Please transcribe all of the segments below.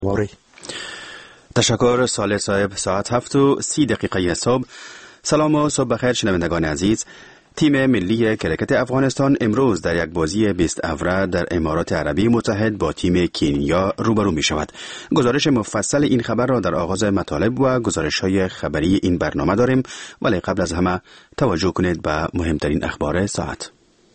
تشکر صالح صاحب. ساعت 7:30 صبح. سلام و صبح بخیر شنوندگان عزیز. تیم ملی کرکت افغانستان امروز در یک بازی 20 اوره در امارات عربی متحد با تیم کنیا روبرو می شود. گزارش مفصل این خبر را در آغاز مطالب و گزارش های خبری این برنامه داریم، ولی قبل از همه توجه کنید به مهمترین اخبار ساعت.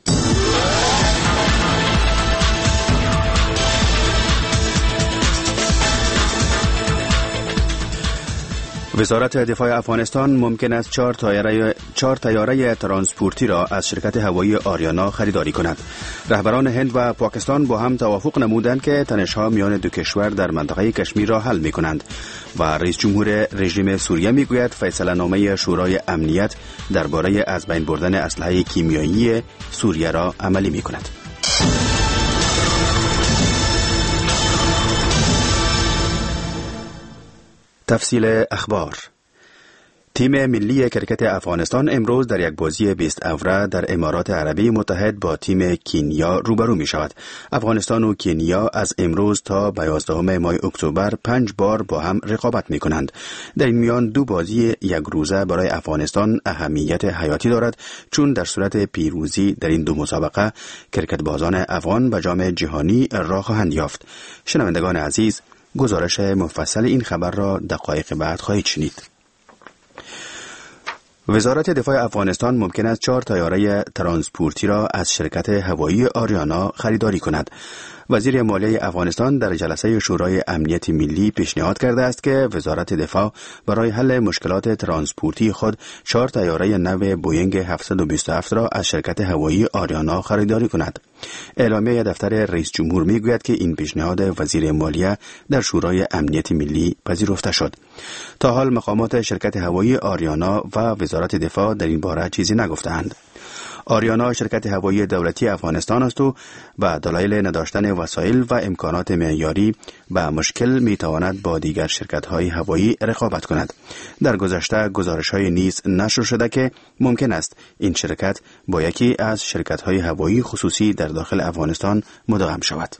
وزارت دفاع افغانستان ممکن است 4 طیاره ترانسپورتی را از شرکت هوایی آریانا خریداری کند. رهبران هند و پاکستان با هم توافق نمودند که تنش‌ها میان دو کشور در منطقه کشمیر را حل می‌کنند و رئیس جمهور رژیم سوریه میگوید فیصله نامه شورای امنیت درباره از بین بردن اسلحه کیمیایی سوریه را عملی می‌کند. تفصیل اخبار. تیم ملی کرکت افغانستان امروز در یک بازی 20 اوره در امارات عربی متحد با تیم کنیا روبرو می شود. افغانستان و کنیا از امروز تا 11 ماه اکتبر 5 بار با هم رقابت می کنند. در این میان دو بازی یک روزه برای افغانستان اهمیت حیاتی دارد، چون در صورت پیروزی در این دو مسابقه کرکت بازان افغان به جام جهانی راه خواهند یافت. شنوندگان عزیز، گزارش مفصل این خبر را دقایق بعد خواهید شنید. وزارت دفاع افغانستان ممکن است 4 طیاره ترانسپورتی را از شرکت هوایی آریانا خریداری کند. وزیر مالیه افغانستان در جلسه شورای امنیت ملی پیشنهاد کرده است که وزارت دفاع برای حل مشکلات ترانسپورتی خود 4 طیاره نو بوینگ 727 را از شرکت هوایی آریانا خریداری کند. اعلامیه دفتر رئیس جمهور میگوید که این پیشنهاد وزیر مالیه در شورای امنیت ملی پذیرفته شد. تا حال مقامات شرکت هوایی آریانا و وزارت دفاع در این باره چیزی نگفتند. آریانا شرکت هوایی دولتی افغانستان است و به دلایل نداشتن وسایل و امکانات معیاری به مشکل میتواند با دیگر شرکت‌های هوایی رقابت کند. در گذشته گزارش‌های نیز نشر شده که ممکن است این شرکت با یکی از شرکت‌های هوایی خصوصی در داخل افغانستان مدغم شود.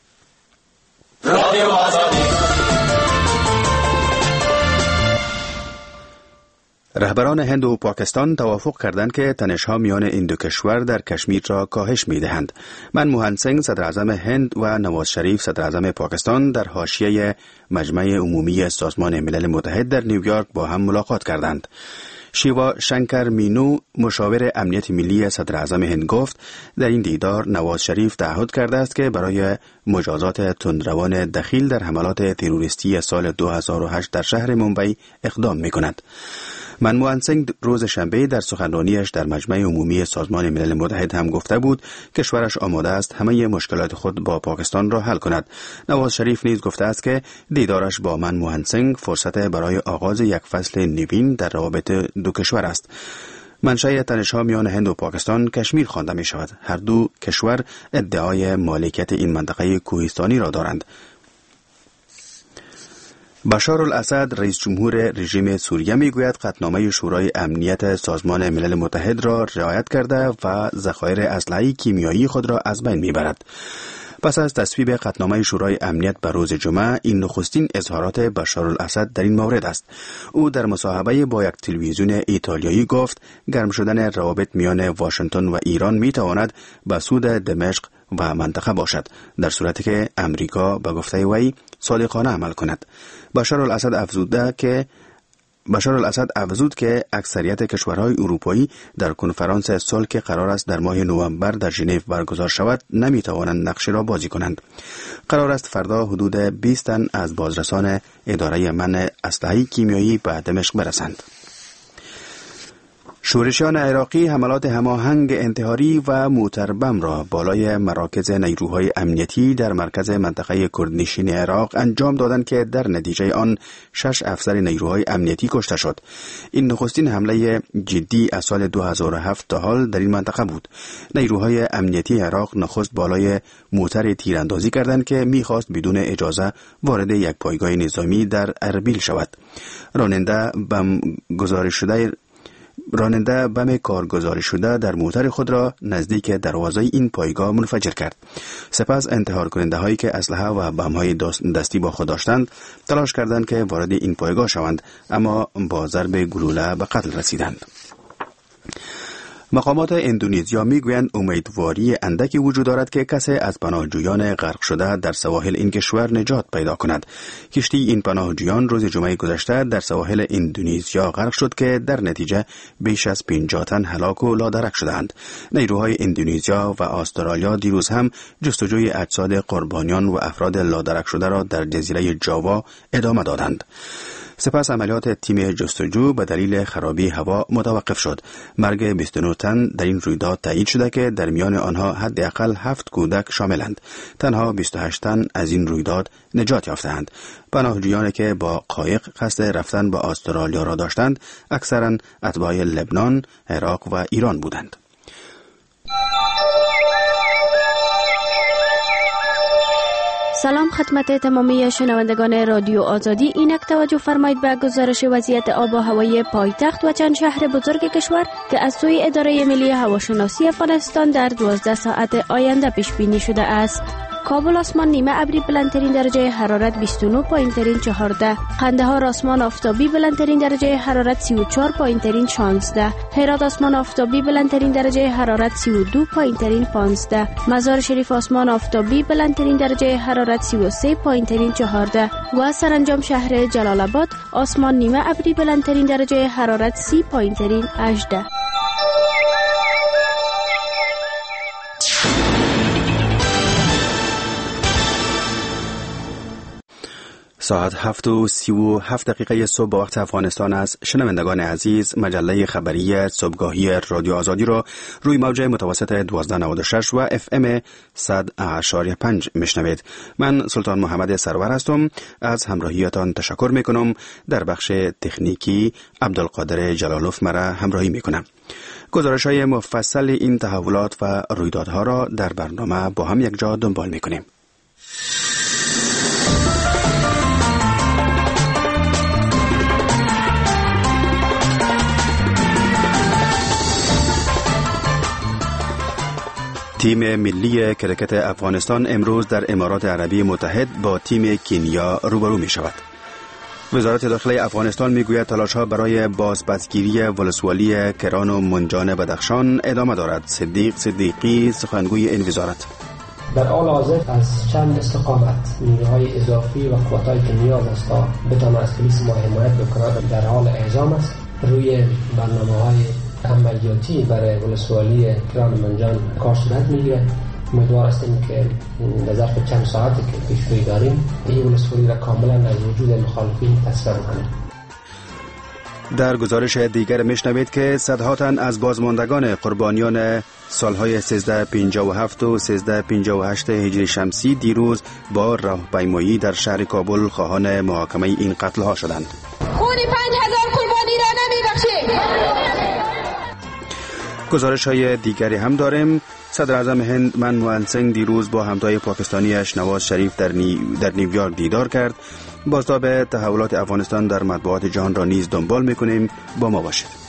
رهبران هند و پاکستان توافق کردند که تنش‌ها میان این دو کشور در کشمیر را کاهش می‌دهند. منموهن سینگ صدر اعظم هند و نواز شریف صدر اعظم پاکستان در حاشیه مجمع عمومی سازمان ملل متحد در نیویورک با هم ملاقات کردند. شیوا شنکر مینو مشاور امنیت ملی صدر اعظم هند گفت در این دیدار نواز شریف تعهد کرده است که برای مجازات تندروان دخیل در حملات تروریستی سال 2008 در شهر ممبئی اقدام می‌کند. منموهن سینگ روز شنبه در سخنرانیش در مجمع عمومی سازمان ملل متحد هم گفته بود کشورش آماده است همه مشکلات خود با پاکستان را حل کند. نواز شریف نیز گفته است که دیدارش با منموهن سینگ فرصت برای آغاز یک فصل نوین در روابط دو کشور است. منشأ تنش‌ها میان هند و پاکستان کشمیر خوانده می شود. هر دو کشور ادعای مالکیت این منطقه کوهستانی را دارند. بشار الاسد رئیس جمهور رژیم سوریه میگوید قطعنامه شورای امنیت سازمان ملل متحد را رعایت کرده و ذخایر اسلحه کیمیایی خود را از بین میبرد. پس از تصویب قطعنامه شورای امنیت به روز جمعه، این نخستین اظهارات بشار الاسد در این مورد است. او در مصاحبه با یک تلویزیون ایتالیایی گفت گرم شدن روابط میان واشنگتن و ایران میتواند به سود دمشق و منطقه باشد، در صورتی که امریکا به گفته وی صادقانه عمل کند. بشار الاسد افزود که اکثریت کشورهای اروپایی در کنفرانس صلح که قرار است در ماه نوامبر در ژنو برگزار شود نمیتوانند نقش را بازی کنند. قرار است فردا حدود 20 تن از بازرسان اداره منع اسلحه کیمیایی به دمشق برسند. شورشیان عراقی حملات هماهنگ انتحاری و موتربم را بالای مراکز نیروهای امنیتی در مرکز منطقه کردنشین عراق انجام دادند که در نتیجه آن 6 افسر نیروهای امنیتی کشته شد. این نخستین حمله جدی از سال 2007 تا حال در این منطقه بود. نیروهای امنیتی عراق نخست بالای موتر تیراندازی کردند که می‌خواست بدون اجازه وارد یک پایگاه نظامی در اربیل شود. راننده بم گذاری شده راننده بم کارگزاری شده در موتر خود را نزدیک دروازه این پایگاه منفجر کرد. سپس انتحار کننده هایی که اسلحه و بم های دستی با خود داشتند تلاش کردند که وارد این پایگاه شوند، اما با ضرب گلوله به قتل رسیدند. مقامات اندونزیا میگویند امیدواری اندکی وجود دارد که کسی از پناهجویان غرق شده در سواحل این کشور نجات پیدا کند. کشتی این پناهجویان روز جمعه گذشته در سواحل اندونزیا غرق شد که در نتیجه بیش از 50 تن هلاک و لادرک شدند. نیروهای اندونزیا و استرالیا دیروز هم جستجوی اجساد قربانیان و افراد لادرک شده را در جزیره جاوا ادامه دادند. سپس عملیات تیم جستجو به دلیل خرابی هوا متوقف شد. مرگ 29 تن در این رویداد تایید شده که در میان آنها حداقل 7 کودک شاملند. تنها 28 تن از این رویداد نجات یافتند. پناهجویانی که با قایق قصد رفتن به استرالیا را داشتند اکثرا اتباع لبنان، عراق و ایران بودند. سلام خدمت تمامی شنوندگان رادیو آزادی. اینک توجه فرمایید به گزارش وضعیت آب و هوای پایتخت و چند شهر بزرگ کشور که از سوی اداره ملی هواشناسی افغانستان در 12 ساعت آینده پیش بینی شده است. کابل آسمان نیمه ابری بلندترین درجه حرارت 29 پایینترین 14، قندهار آسمان آفتابی بلندترین درجه حرارت 34 پایینترین 16، هرات آسمان آفتابی بلندترین درجه حرارت 32 پایینترین 15، مزار شریف آسمان آفتابی بلندترین درجه حرارت 33 پایینترین 14 و سرانجام شهر جلال آباد آسمان نیمه ابری بلندترین درجه حرارت 30 پایینترین 18. ساعت 7:37 صبح به وقت افغانستان است. شنوندگان عزیز، مجله خبری صبحگاهی رادیو آزادی را روی موج متوسط 1296 و FM 100.5 میشنوید. من سلطان محمد سرور هستم. از همراهیتان تشکر میکنم. در بخش تکنیکی عبدالقادر جلالوف مرا همراهی میکنم. گزارش های مفصل این تحولات و رویدادها را در برنامه با هم یک جا دنبال میکنیم. تیم ملی کرکت افغانستان امروز در امارات عربی متحد با تیم کنیا روبرو می شود. وزارت داخلی افغانستان می گوید تلاش‌ها برای بازپسگیری ولسوالی کران و منجان بدخشان ادامه دارد. صدیق صدیقی سخنگوی این وزارت: در حال حاضر از چند استقامت نیروهای اضافی و قوتایی که نیاز است تا بتوانند از پلیس ما حمایت بکنند در حال اعزام است. روی برنامه‌های عملیاتی برای ولسوالی کران و منجان کار صورت میگیره. امیدوار هستیم که در ظرف چند ساعتی که پیش‌روی داریم این ولسوالی را کاملا از وجود مخالفین تصفیه کنیم. در گزارش دیگر میشنوید که صدها تن از بازماندگان قربانیان سالهای 1357 و 1358 هجری شمسی دیروز با راهپیمایی در شهر کابل خواهان محاکمه این قتل‌ها شدند. خون 5000 قربانی را نمی‌بخشیم. گزارش های دیگری هم داریم. صدر اعظم هند منموهن سینگ دیروز با همتای پاکستانیش نواز شریف در نیویورک دیدار کرد. بازتاب تحولات افغانستان در مطبوعات جهان را نیز دنبال میکنیم. با ما باشید.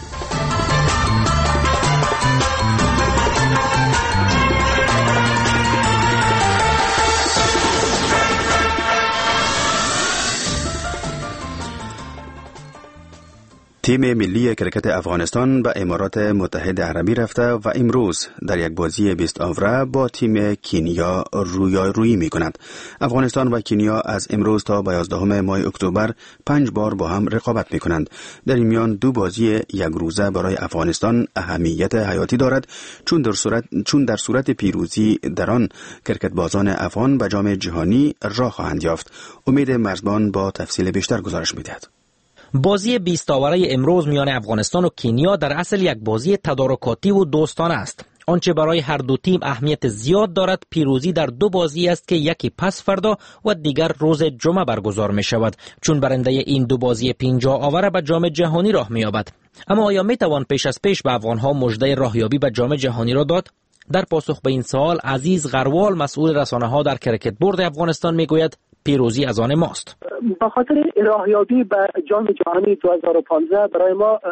تیم ملی کرکت افغانستان به امارات متحده عربی رفته و امروز در یک بازی 20 آوره با تیم کنیا رویارویی می کند. افغانستان و کنیا از امروز تا به 11 ماه اکتبر 5 بار با هم رقابت می کنند. در این میان دو بازی یک روزه برای افغانستان اهمیت حیاتی دارد، چون در صورت پیروزی در آن کرکتبازان افغان به جام جهانی راه خواهند یافت. امید مرزبان با تفصیل بیشتر گزارش می دهد. بازی 20 آوره امروز میان افغانستان و کنیا در اصل یک بازی تدارکاتی و دوستانه است. آنچه برای هر دو تیم اهمیت زیاد دارد پیروزی در دو بازی است که یکی پس فردا و دیگر روز جمعه برگزار می شود، چون برنده این دو بازی 50 آوره به جام جهانی راه می یابد. اما آیا می توان پیش از پیش به افغانها مژده راهیابی به جام جهانی را داد؟ در پاسخ به این سوال عزیز غروال مسئول رسانه ها در کرکت بورد افغانستان می گوید پیروزی از آن ماست. به خاطر راهیابی به جام جهانی 2015 برای ما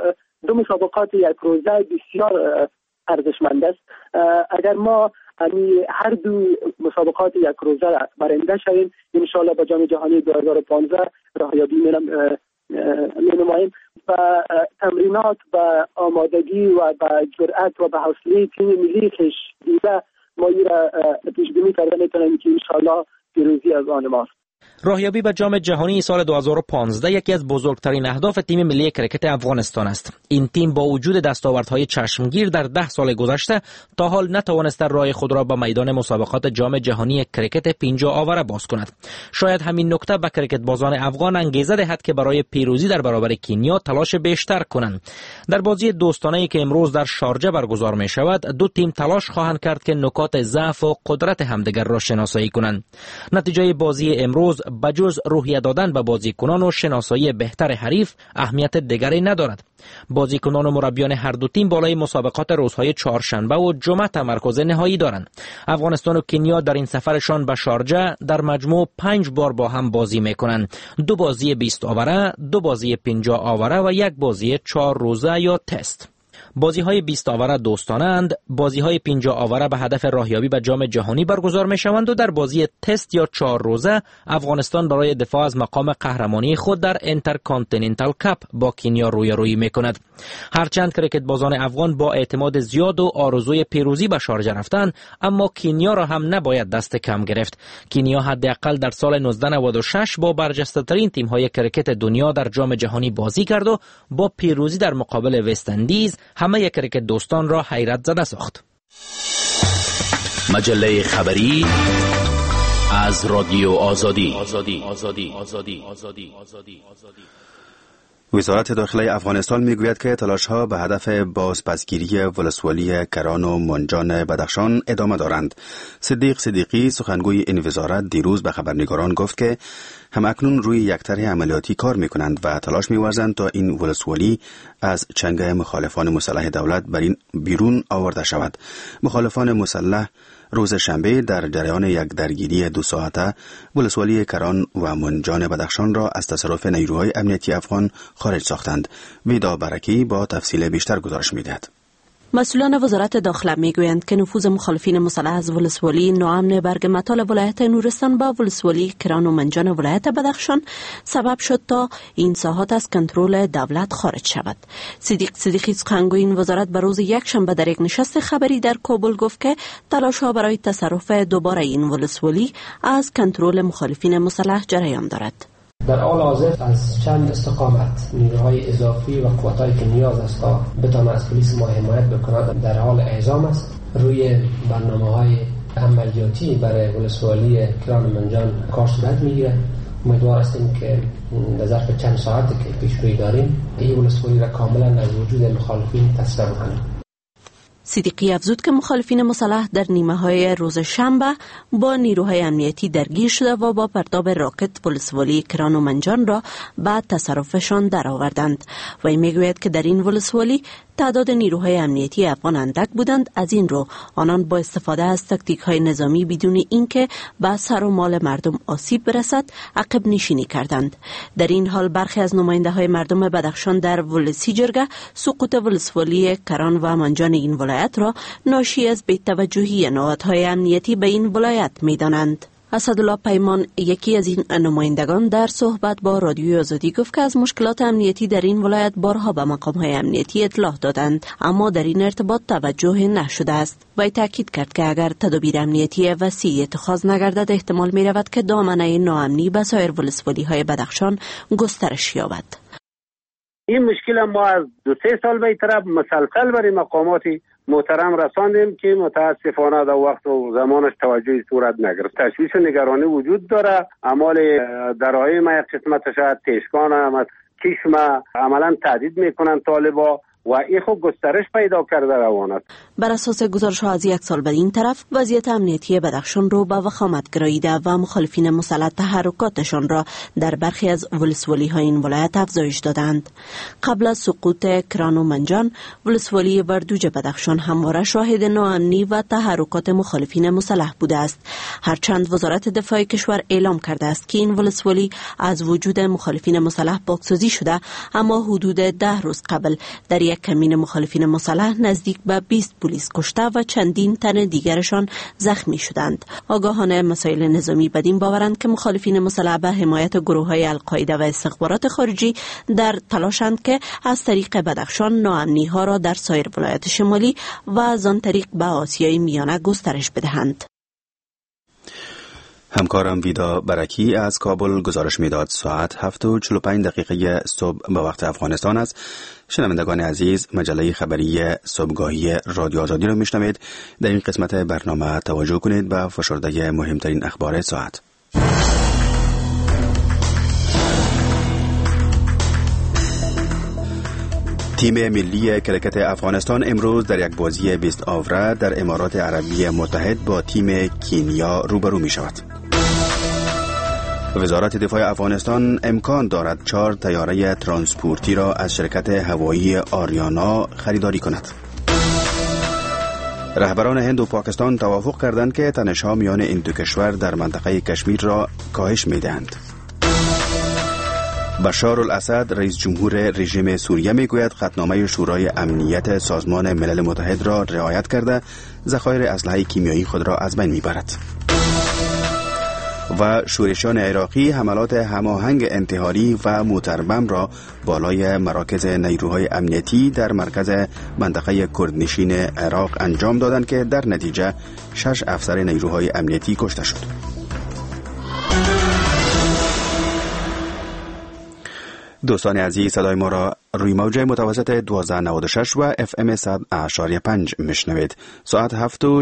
دو مسابقات یک روزه بسیار ارزشمند است. اگر ما هر دو مسابقات یک روزه برنده شویم، ان شاء الله به جام جهانی 2015 راهیابی می‌نماییم و تمرینات و آمادگی و به جرأت و به حوصله تیم ملی خویش دیده ما را پیش بینی کرده می‌تونیم که ان شاء الله پیروزی از آن ماست. راهیابی به جام جهانی سال 2015 یکی از بزرگترین اهداف تیم ملی کرکت افغانستان است. این تیم با وجود دستاوردهای چشمگیر در 10 سال گذشته تا حال نتوانسته راه خود را به میدان مسابقات جام جهانی کرکت 50 آوره باز کند. شاید همین نکته به کرکت بازان افغان انگیزه دهد که برای پیروزی در برابر کینیا تلاش بیشتر کنند. در بازی دوستانه‌ای که امروز در شارجه برگزار می شود، دو تیم تلاش خواهند کرد که نکات ضعف و قدرت همدیگر را شناسایی کنند. نتیجه بازی امروز بجز روحیه دادن به بازیکنان و شناسایی بهتر حریف اهمیت دیگری ندارد. بازیکنان و مربیان هر دو تیم بالای مسابقات روزهای چهارشنبه و جمعه تمرکز نهایی دارند. افغانستان و کنیا در این سفرشان به شارجه در مجموع 5 بار با هم بازی میکنند. 2 بازی 20 آوره، 2 بازی 50 آوره و 1 بازی 4 روزه یا تست. بازی‌های 20 آوره دوستانه اند، بازی‌های 50 آوره به هدف راهیابی به جام جهانی برگزار می‌شوند و در بازی تست یا 4 روزه افغانستان برای دفاع از مقام قهرمانی خود در اینترکانتیننتال کاپ با کنیا رویارویی می‌کند. هرچند کرکت بازان افغان با اعتماد زیاد و آرزوی پیروزی به شارجه رفتند، اما کنیا را هم نباید دست کم گرفت. کنیا حداقل در سال 1996 با برجسته‌ترین تیم‌های کرکت دنیا در جام جهانی بازی کرد و با پیروزی در مقابل وست اندیز همه کرکت دوستان را حیرت زده ساخت. مجله خبری از رادیو آزادی. وزارت داخلی افغانستان میگوید که تلاش‌ها به هدف بازپسگیری ولسوالی کران و منجان بدخشان ادامه دارند. صدیق صدیقی سخنگوی این وزارت دیروز به خبرنگاران گفت که همکنون روی یک طرح عملیاتی کار میکنند و تلاش می‌ورزند تا این ولسوالی از چنگه مخالفان مسلح دولت بیرون آورده شود. مخالفان مسلح روز شنبه در جریان یک درگیری 2 ساعته ولسوالی کران و منجان بدخشان را از تصرف نیروهای امنیتی افغان خارج ساختند. ویدا برکی با تفصیل بیشتر گزارش می‌دهد. مسئولان وزارت داخله میگویند که نفوذ مخالفین مسلح از ولسوالی ناامن برگ مطال ولایت نورستان با ولسوالی کران و منجان ولایت بدخشان سبب شد تا این ساحات از کنترل دولت خارج شود. صدیق صدیقی سخنگوی این وزارت به روز یکشنبه در یک نشست خبری در کابل گفت که تلاش‌ها برای تصرف دوباره این ولسوالی از کنترل مخالفین مسلح جریان دارد. در حال حاضر از چند استقامت نیروهای اضافی و قوتایی که نیاز است تا بتوانند از پلیس ما حمایت بکنند در حال اعزام است. روی برنامه‌های عملیاتی برای ولسوالی کران و منجان کار صورت می‌گیرد. امیدوار هستیم که در ظرف چند ساعتی که پیش‌روی داریم این ولسوالی را کاملا از وجود مخالفین تصفیه کنیم. صدیقی افزود که مخالفین مسلح در نیمه‌های روز شنبه با نیروهای امنیتی درگیر شده و با پرتاب راکت ولسوالی کران و منجان را به تصرفشان درآوردند. و میگوید که در این ولسوالی تعداد نیروهای امنیتی افغان اندک بودند. از این رو آنان با استفاده از تاکتیک‌های نظامی بدون اینکه به سر و مال مردم آسیب برسد عقب نشینی کردند. در این حال برخی از نماینده‌های مردم بدخشان در ولسی جرگه سقوط ولسوالی کران و منجان این ولایت را ناشی از بی‌توجهی نهادهای امنیتی به این ولایت می‌دانند. اسدالله پیمان یکی از این نمایندگان در صحبت با رادیوی آزادی گفت که از مشکلات امنیتی در این ولایت بارها به مقام‌های امنیتی اطلاع دادند، اما در این ارتباط توجه نشده است. وی تاکید کرد که اگر تدابیر امنیتی وسیع اتخاذ نگردد احتمال می‌رود که دامنه ناامنی به سایر ولسوالی‌های بدخشان گسترش یابد. این مشکل ما از 2-3 سال به طرف مسلسل برای مقامات محترم رساندیم که متاسفانه در وقت و زمانش توجهی صورت نگرفت. تشویش و نگرانی وجود داره. اعمال درهای ما یک قسمتش تشکان هم کشمه عملا تهدید میکنن طالبا و این خود گسترش پیدا کرده روان است. بر اساس گزارش‌ها از 1 سال به این طرف وضعیت امنیتی بدخشان رو به وخامت گراییده و مخالفین مسلح تحرکاتشان را در برخی از ولسوالی‌های این ولایت افزایش دادند. قبل از سقوط کران و منجان، ولسوالی وردوج بدخشان همواره شاهد ناامنی و تحرکات مخالفین مسلح بوده است. هرچند وزارت دفاع کشور اعلام کرده است که این ولسوالی از وجود مخالفین مسلح پاکسازی شده، اما حدود 10 روز قبل در یک یک کمین مخالفین مسلح نزدیک به 20 پلیس کشته و چندین تن دیگرشان زخمی شدند. آگاهان مسائل نظامی بدین باورند که مخالفین مسلح به حمایت گروه‌های القاعده و استخبارات خارجی در تلاشند که از طریق بدخشان ناامنی‌ها را در سایر ولایات شمالی و از آن طریق به آسیای میانه گسترش بدهند. همکارم ویدا برکی از کابل گزارش میداد. ساعت 7:45 صبح به وقت افغانستان است. شنوندگان عزیز، مجله خبری صبحگاهی رادیو آزادی را میشنوید. در این قسمت برنامه توجه کنید به فشرده مهمترین اخبار ساعت. تیم ملی کرکت افغانستان امروز در یک بازی 20 آوره در امارات عربی متحد با تیم کینیا روبرو می شود. وزارت دفاع افغانستان امکان دارد 4 طیاره ترانسپورتی را از شرکت هوایی آریانا خریداری کند. رهبران هند و پاکستان توافق کردند که تنش‌ها میان این دو کشور در منطقه کشمیر را کاهش می‌دهند. بشار الاسد رئیس جمهور رژیم سوریه میگوید قطعنامه شورای امنیت سازمان ملل متحد را رعایت کرده ذخایر اسلحه کیمیایی خود را از بین میبرد. و شورشیان عراقی حملات هماهنگ انتحاری و موتربم را بالای مراکز نیروهای امنیتی در مرکز منطقه کردنشین عراق انجام دادند که در نتیجه 6 افسر نیروهای امنیتی کشته شد. دوستان عزیز، صدای ما را روی موج متوسط 1296 و FM 100.5 میشنوید. ساعت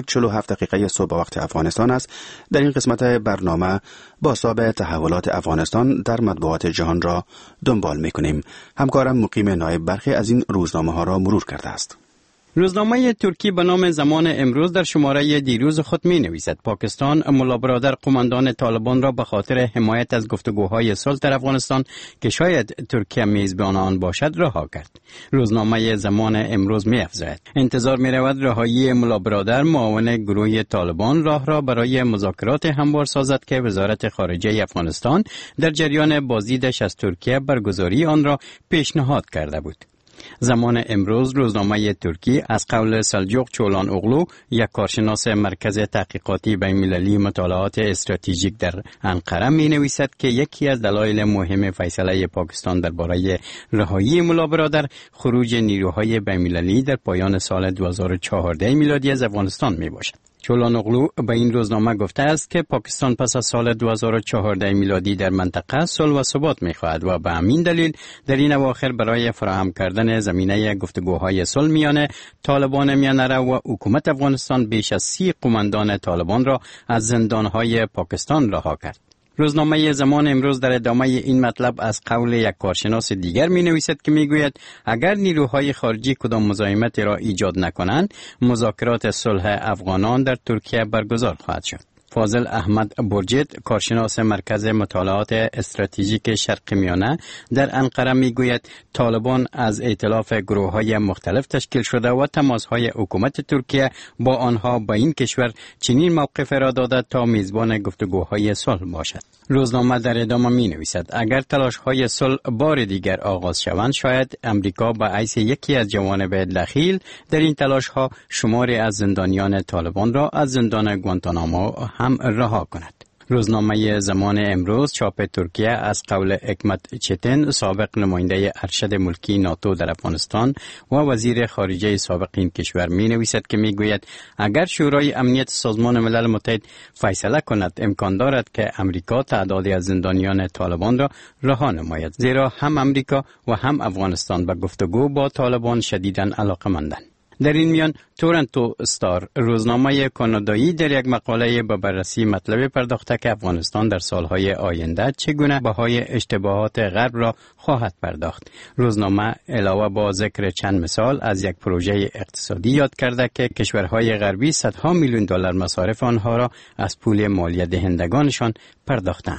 7:47 صبح وقت افغانستان است. در این قسمت برنامه بازتاب تحولات افغانستان در مطبوعات جهان را دنبال میکنیم. همکارم مقیم نایب برخی از این روزنامه ها را مرور کرده است. روزنامه ترکی به نام زمان امروز در شماره دیروز خود می نویسد پاکستان ملا برادر قماندان طالبان را به خاطر حمایت از گفتگوهای صلح در افغانستان که شاید ترکیه میزبان آن باشد رها کرد. روزنامه زمان امروز می افزاید انتظار می رود رهایی ملا برادر معاون گروه طالبان راه را برای مذاکرات هموار سازد که وزارت خارجه افغانستان در جریان بازدیدش از ترکیه برگزاری آن را پیشنهاد کرده بود. زمان امروز روزنامه ترکی از قول سلجوق چولان اغلو، یک کارشناس مرکز تحقیقاتی بین‌المللی مطالعات استراتژیک در انقره می نویسد که یکی از دلایل مهم فیصله پاکستان درباره رهایی ملا برادر خروج نیروهای بین‌المللی در پایان سال 2014 میلادی از افغانستان می باشد. چولانوغلو به این روزنامه گفته است که پاکستان پس از سال 2014 میلادی در منطقه صلح و ثبات می‌خواهد و به همین دلیل در این اواخر برای فراهم کردن زمینه گفتگوهای صلح میان طالبان میانه و حکومت افغانستان بیش از 30 قماندان طالبان را از زندانهای پاکستان رها کرد. روزنامه زمان امروز در ادامه این مطلب از قول یک کارشناس دیگر می نویسد که می گوید اگر نیروهای خارجی کدام مزاحمت را ایجاد نکنند مذاکرات صلح افغانان در ترکیه برگزار خواهد شد. فاضل احمد برجت کارشناس مرکز مطالعات استراتژیک شرق میانه در انقره میگوید طالبان از ائتلاف گروه‌های مختلف تشکیل شده و تماس‌های حکومت ترکیه با آنها با این کشور چنین موقف را داده تا میزبان گفتگوهای صلح باشد. روزنامه در ادامه می‌نویسد اگر تلاش‌های صلح بار دیگر آغاز شوند شاید امریکا به حیث یکی از جوانب دخیل در این تلاش‌ها شماری از زندانیان طالبان را از زندان گوانتانامو هم رها کند. روزنامه زمان امروز چاپ ترکیه از قول حکمت چتن سابق نماینده ارشد ملکی ناتو در افغانستان و وزیر خارجه سابق این کشور می نویسد که می گوید اگر شورای امنیت سازمان ملل متحد فیصله کند امکان دارد که امریکا تعدادی از زندانیان طالبان را رها نماید، زیرا هم امریکا و هم افغانستان به گفتگو با طالبان شدیداً علاقه‌مندند. در این میان تورنتو استار روزنامه کانادایی در یک مقاله به بررسی مطلب پرداخته که افغانستان در سالهای آینده چگونه بهای اشتباهات غرب را خواهد پرداخت. روزنامه علاوه با ذکر چند مثال از یک پروژه اقتصادی یاد کرده که کشورهای غربی صدها میلیون دلار مصارف آنها را از پول مالیه دهندگانشان پرداختند.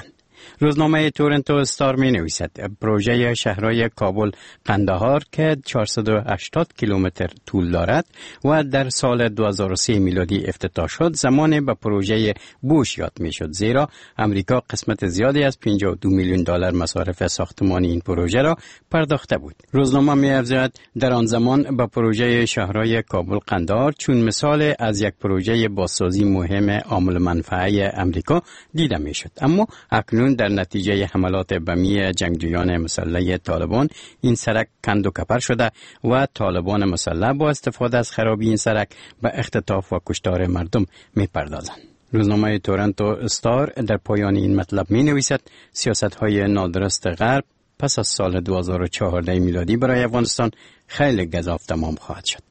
روزنامه تورنتو استار می نویسد پروژه شهرهای کابل قندهار که 480 کیلومتر طول دارد و در سال 2003 میلادی افتتاح شد زمان به پروژه بوش یاد می شد، زیرا امریکا قسمت زیادی از 52 میلیون دلار مصارف ساختمانی این پروژه را پرداخته بود. روزنامه می افزاید در آن زمان به پروژه شهرهای کابل قندهار چون مثال از یک پروژه بازسازی مهم عامل منفعه امریکا دیده می شد، اما اکنون در نتیجه حملات بمی جنگجویان مسلح طالبان این سرک کند و کپر شده و طالبان مسلح با استفاده از خرابی این سرک به اختطاف و کشتار مردم می پردازند. روزنامه تورنتو استار در پایان این مطلب می نویسد سیاست‌های نادرست غرب پس از سال 2014 میلادی برای افغانستان خیلی گزاف تمام خواهد شد.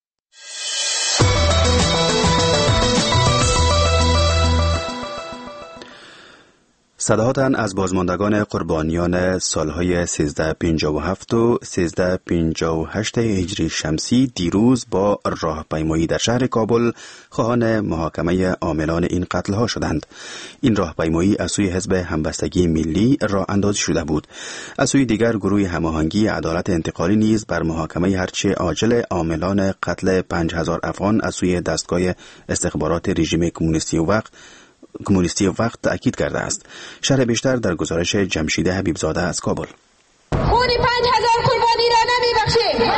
صداهاتن از بازماندگان قربانیان سالهای 1357 و 1358 هجری شمسی دیروز با راهپیمایی در شهر کابل خواهان محاکمه عاملان این قتلها شدند. این راهپیمایی از سوی حزب همبستگی ملی راه اندازی شده بود. از سوی دیگر گروه هماهنگی عدالت انتقالی نیز بر محاکمه هرچه عاجل عاملان قتل 5000 افغان از سوی دستگاه استخبارات رژیم کمونیستی وقت تأکید کرده است. شرح بیشتر در گزارش جمشید حبیبزاده از کابل. خون 5000 قربانی را نمیبخشیم.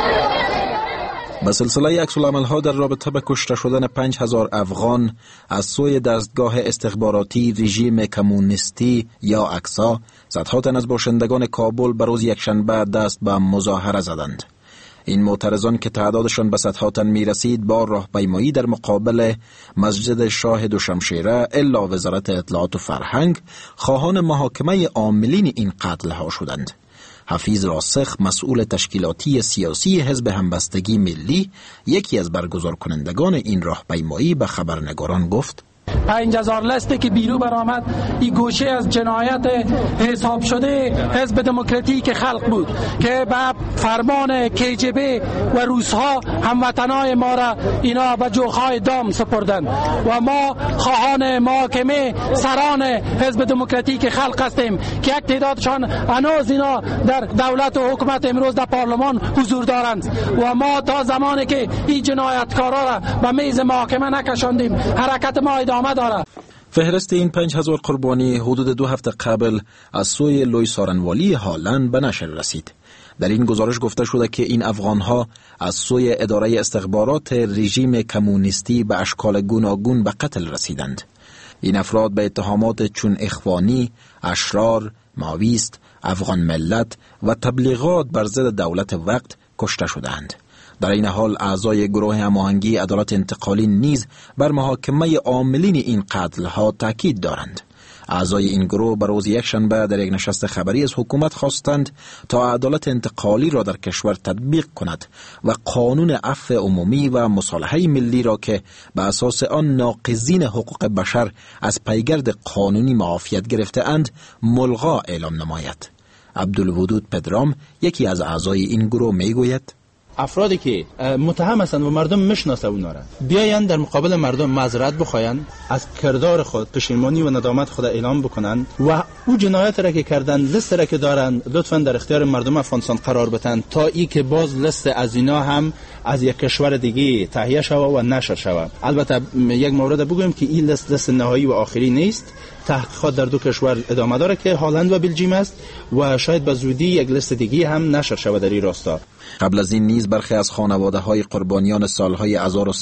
به سلسله عکس‌العمل‌ها در رابطه به کشته شدن 5000 افغان از سوی دستگاه استخباراتی رژیم کمونیستی یا اکسا، صدها تن از باشندگان کابل به روز یکشنبه دست به مظاهره زدند. این معترضان که تعدادشان به صدها تن می رسید با راهپیمایی در مقابل مسجد شاه دوشمشیره الا وزارت اطلاعات و فرهنگ خواهان محاکمه عاملین این قتل ها شدند. حفیظ راسخ، مسئول تشکیلاتی سیاسی حزب همبستگی ملی، یکی از برگزار کنندگان این راهپیمایی به خبرنگاران گفت: 5000 لسته که بیرو برآمد این گوشه از جنایت حساب شده حزب دموکراتیک خلق بود که به فرمان KGB و روس‌ها هموطنای ما را اینا به جوخای دام سپردند و ما خواهان محاکمه سران حزب دموکراتیک خلق هستیم که یک تعدادشان هنوز اینا در دولت و حکومت امروز در پارلمان حضور دارند و ما تا زمانی که این جنایتکارا را به میز محاکمه نکشاندیم حرکت ما ادامه دارد. فهرست این 5000 قربانی حدود 2 هفته قبل از سوی لوی سارنوالی هالند به نشر رسید. در این گزارش گفته شده که این افغانها از سوی اداره استخبارات رژیم کمونیستی به اشکال گوناگون به قتل رسیدند. این افراد به اتهامات چون اخوانی، اشرار، ماویست، افغان ملت و تبلیغات بر ضد دولت وقت کشته شدند. در این حال اعضای گروه هماهنگی عدالت انتقالی نیز بر محاکمه عاملین این قتل‌ها تاکید دارند. اعضای این گروه بر روز یکشنبه در یک نشست خبری از حکومت خواستند تا عدالت انتقالی را در کشور تطبیق کند و قانون عفو عمومی و مصالحه ملی را که به اساس آن ناقضین حقوق بشر از پیگرد قانونی معافیت گرفته اند ملغا اعلام نماید. عبدالودود پدرام، یکی از اعضای این گروه، میگوید: افرادی که متهم هستند و مردم میشناسه اونا را بیاین در مقابل مردم معذرت بخواین، از کردار خود پشیمانی و ندامت خود اعلام بکنن و او جنایت را که کردن لیست را که دارن لطفا در اختیار مردم افغانستان قرار بدن تا ای که باز لیست از اینا هم از یک کشور دیگه تهیه شوه و نشر شوه. البته یک مورد بگویم که این لیست نهایی و آخری نیست. تحقیقات در 2 کشور ادامه داره که هلند و بلژیم است و شاید به زودی یک لیست دیگه هم نشر شود در این راستا. قبل از این نیز برخی از خانواده‌های قربانیان سالهای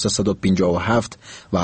1357 و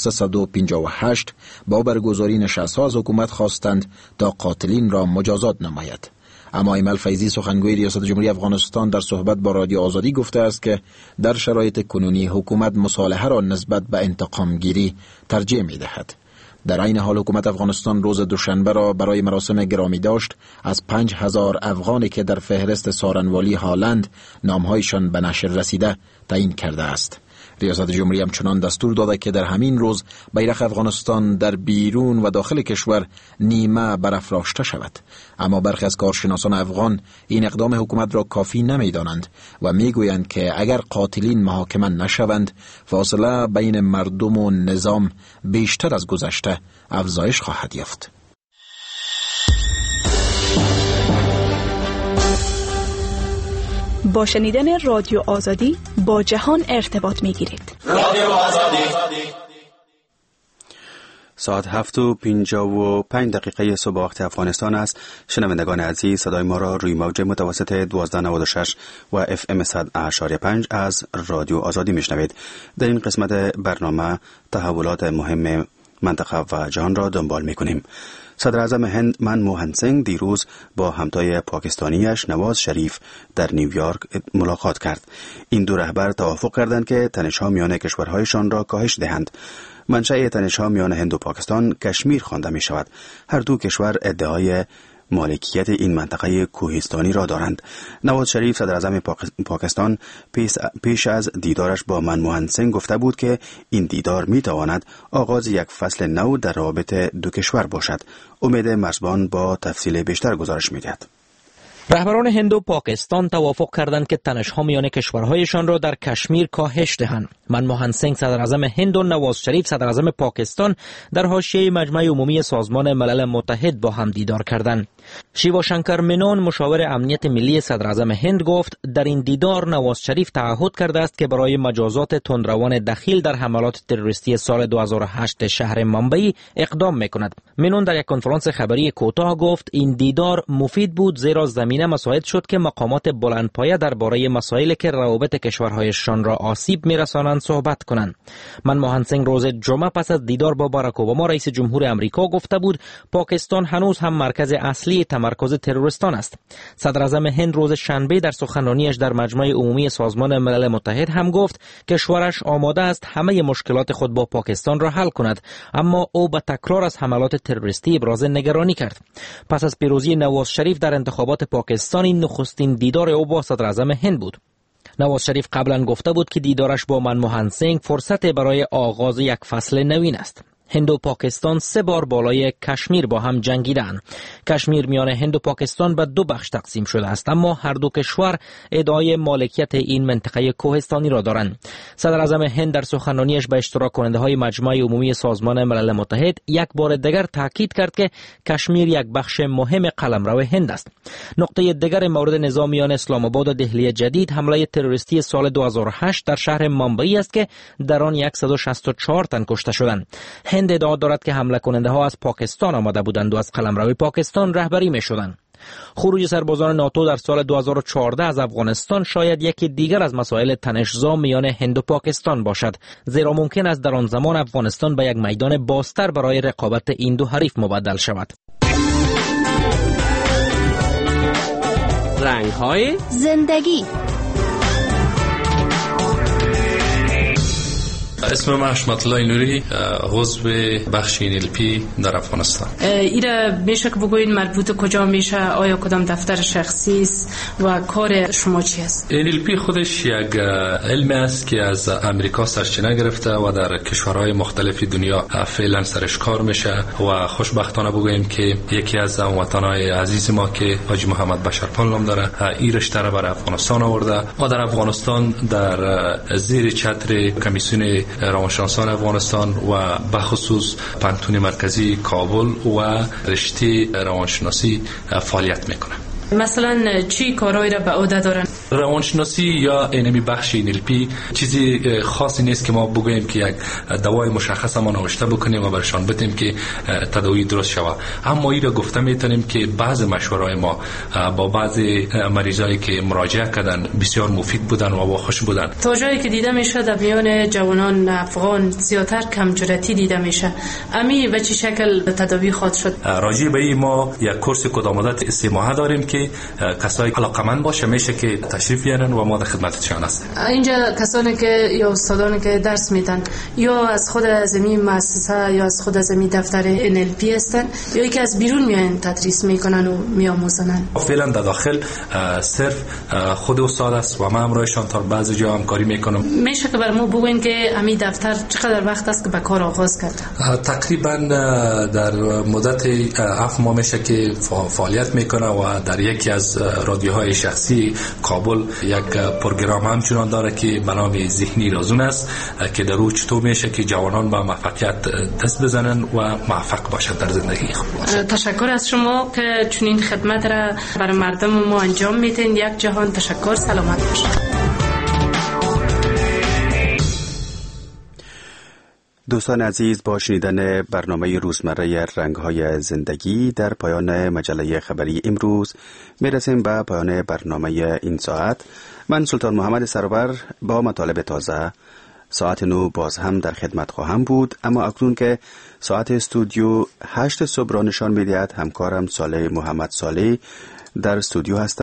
1358 با برگزاری نشست‌ها از حکومت خواستند تا قاتلین را مجازات نماید. اما ایمل فیضی، سخنگوی ریاست جمهوری افغانستان، در صحبت با رادیو آزادی گفته است که در شرایط کنونی حکومت مصالحه را نسبت به انتقام گیری ترجیح می‌دهد. در این حال حکومت افغانستان روز دوشنبه را برای مراسم گرامی داشت از 5000 افغانی که در فهرست سارنوالی هالند نامهایشان به نشر رسیده تعیین کرده است. ریاست جمهوری همچنان دستور داده که در همین روز بیرق افغانستان در بیرون و داخل کشور نیمه برافراشته شود. اما برخی از کارشناسان افغان این اقدام حکومت را کافی نمی‌دانند و میگویند که اگر قاتلین محاکمه نشوند فاصله بین مردم و نظام بیشتر از گذشته افزایش خواهد یافت. با شنیدن رادیو آزادی با جهان ارتباط می‌گیرید. رادیو آزادی. ساعت 7:55 صبح وقت افغانستان است. شنوندگان عزیز، صدای ما را روی موج متوسط 1296 و FM 100.5 از رادیو آزادی میشنوید. در این قسمت برنامه تحولات مهم منطقه و جهان را دنبال میکنیم. صدر اعظم هند منموهن سینگ دیروز با همتای پاکستانیش نواز شریف در نیویورک ملاقات کرد. این دو رهبر توافق کردند که تنش‌ها میان کشورهایشان را کاهش دهند. منشأ تنش‌ها میان هند و پاکستان کشمیر خوانده می شود. هر دو کشور ادعای مالکیت این منطقه کوهستانی را دارند. نواز شریف صدر اعظم پاکستان پیش از دیدارش با منموهن سینگ گفته بود که این دیدار می تواند آغاز یک فصل نو در روابط دو کشور باشد. امید مرزبان با تفصیل بیشتر گزارش می دهد. رهبران هند و پاکستان توافق کردند که تنش‌ها میان کشورهایشان را در کشمیر کاهش دهند. منموهن سینگ صدر اعظم هند و نواز شریف صدر اعظم پاکستان در حاشیه مجمع عمومی سازمان ملل متحد با هم دیدار کردند. شیوا شنکر منون مشاور امنیت ملی صدر اعظم هند گفت در این دیدار نواز شریف تعهد کرده است که برای مجازات تندروان دخیل در حملات تروریستی سال 2008 شهر ممبئی اقدام میکند. منون در یک کنفرانس خبری کوتاه گفت این دیدار مفید بود زیرا زمینه مساعد شد که مقامات بلندپایه درباره مسائلی که روابط کشورهایشان را آسیب میرسانند صحبت کنند. منموهن سینگ روز جمعه پس از دیدار با باراک اوباما رئیس جمهور امریکا گفته بود پاکستان هنوز هم مرکز اصلی تمرکز تروریستان است. صدر اعظم هند روز شنبه در سخنرانیش در مجمع عمومی سازمان ملل متحد هم گفت کشورش آماده است همه مشکلات خود با پاکستان را حل کند، اما او به تکرار از حملات تروریستی ابراز نگرانی کرد. پس از پیروزی نواز شریف در انتخابات پاکستان این نخستین دیدار او با صدر اعظم هند بود. نواز شریف قبلا گفته بود که دیدارش با منموهن سینگ فرصت برای آغاز یک فصل نوین است. هند و پاکستان 3 بار بالای کشمیر با هم جنگیدند. کشمیر میان هند و پاکستان به 2 بخش تقسیم شده است، اما هر دو کشور ادعای مالکیت این منطقه کوهستانی را دارند. صدر اعظم هند در سخنرانیش به اشتراک کننده های مجمع عمومی سازمان ملل متحد یک بار دیگر تاکید کرد که کشمیر یک بخش مهم قلمرو هند است. نقطه دیگر مورد نزاع میان اسلام آباد و دهلی جدید حمله تروریستی سال 2008 در شهر ممبئی است که در آن 164 تن کشته شدند. هند ادعا دارد که حمله کننده ها از پاکستان آمده بودند و از قلمرو پاکستان رهبری می شدند. خروج سربازان ناتو در سال 2014 از افغانستان شاید یکی دیگر از مسائل تنش‌زا میان هند و پاکستان باشد، زیرا ممکن است در آن زمان افغانستان به یک میدان بازتر برای رقابت این دو حریف مبدل شود. رنگ‌های زندگی. اسم من حشمت الله نوری، عضو بخش NLP در افغانستان. ایره میشه که بگوین مربوط کجا میشه؟ آیا کدام دفتر شخصی است و کار شما چی است؟ NLP خودش یک علم است که از امریکا سرچینه گرفته و در کشورهای مختلف دنیا فعلا سرش کار میشه و خوشبختانه بگوییم که یکی از هموطنان عزیز ما که حاجی محمد بشرپال نام داره این رشته را برای افغانستان آورده و در افغانستان در زیر چتر کمیسیون روانشناسان افغانستان و بخصوص پانتون مرکزی کابل و رشته روانشناسی فعالیت میکنه. مثلا چی کارهایی را به عهده دارن؟ روانشناسی یا اینمی بخش NLP چیزی خاصی نیست که ما بگوییم که یک دوای مشخص ما نوشته بکنیم و برشان بدیم که تداوی درست شود، اما این را گفته میتونیم که بعض مشوره‌های ما با بعض مریضایی که مراجعه کردن بسیار مفید بودن و خوش بودن. تا جایی که دیده میشه در میان جوانان افغان زیادتر کم جرأتی دیده میشه. امی به چه شکل تداوی خواهد شد؟ راجع به این ما یک کورس کدامدت 3 ماهه داریم که کسایی علاقمند باشه میشه که تشریف بیارن و ما در خدمتشان هستیم. اینجا کسانی که یا استادانی که درس میدن یا از خود زمین مؤسسه یا از خود زمین دفتر NLP هستن یا یکی از بیرون میان تدریس میکنن و میآموزن. فعلا در داخل صرف خود استاد است و ما همراهشان تا بعضی جا همکاری میکنم. میشه که برامو بگوین که امی دفتر چقدر وقت است که به کار آغاز کرده؟ تقریبا در مدت 7 ماه میشه که فعالیت میکنه و در یکی از رادیوهای شخصی کابل کابل یک پروگرام همچنان داره که به نام ذهنی رازون است که در او چطور میشه که جوانان به موفقیت دست بزنن و موفق باشند در زندگی خود. تشکر از شما که چنین خدمت را برای مردم ما انجام میدین. یک جهان تشکر. سلامت باشید. دوستان عزیز، با شنیدن برنامه روزمره رنگ‌های زندگی در پایان مجله خبری امروز میرسیم به پایان برنامه این ساعت. من سلطان محمد سرور با مطالب تازه ساعت 9 باز هم در خدمت خواهم بود، اما اکنون که ساعت استودیو 8 صبح را نشان می‌دهد، همکارم صالح محمد صالح در استودیو هست.